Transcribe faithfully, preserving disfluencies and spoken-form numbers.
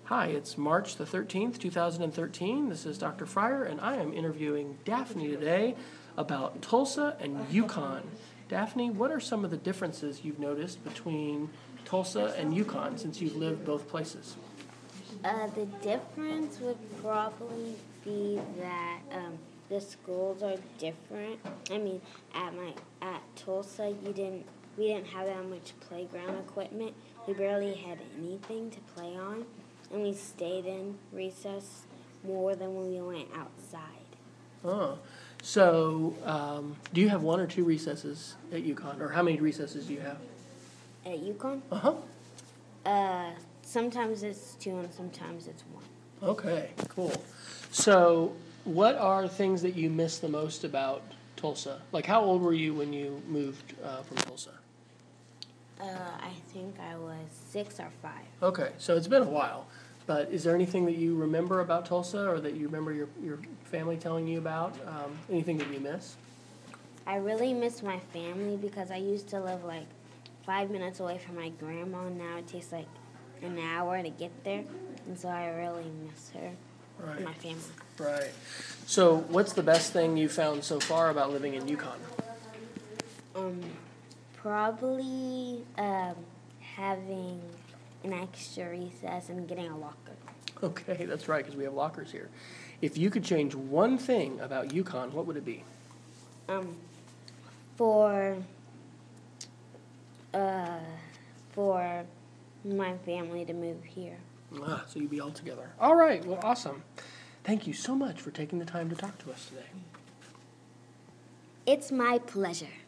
Hi, it's March the thirteenth, two thousand thirteen. This is Doctor Fryer, and I am interviewing Daphne today about Tulsa and Yukon. Daphne, what are some of the differences you've noticed between Tulsa and Yukon since you've lived both places? Uh, the difference would probably be that um, the schools are different. I mean, at my at Tulsa, you didn't we didn't have that much playground equipment. We barely had anything to play on, and we stayed in recess more than when we went outside. Oh, so um, do you have one or two recesses at Yukon, or how many recesses do you have? At Yukon, Uh huh. uh, sometimes it's two and sometimes it's one. Okay, cool. So, what are things that you miss the most about Tulsa? Like, how old were you when you moved uh, from Tulsa? Uh, I think I was six or five. Okay, so it's been a while. But is there anything that you remember about Tulsa, or that you remember your, your family telling you about? Um, anything that you miss? I really miss my family because I used to live like five minutes away from my grandma. Now it takes like an hour to get there, and so I really miss her Right. and my family. Right. So, what's the best thing you found so far about living in Yukon? Um, probably um, having an extra recess and getting a locker. Okay, that's right, because we have lockers here. If you could change one thing about Yukon, what would it be? Um, for uh, for my family to move here. Ah, so you'd be all together. All right, well, awesome. Thank you so much for taking the time to talk to us today. It's my pleasure.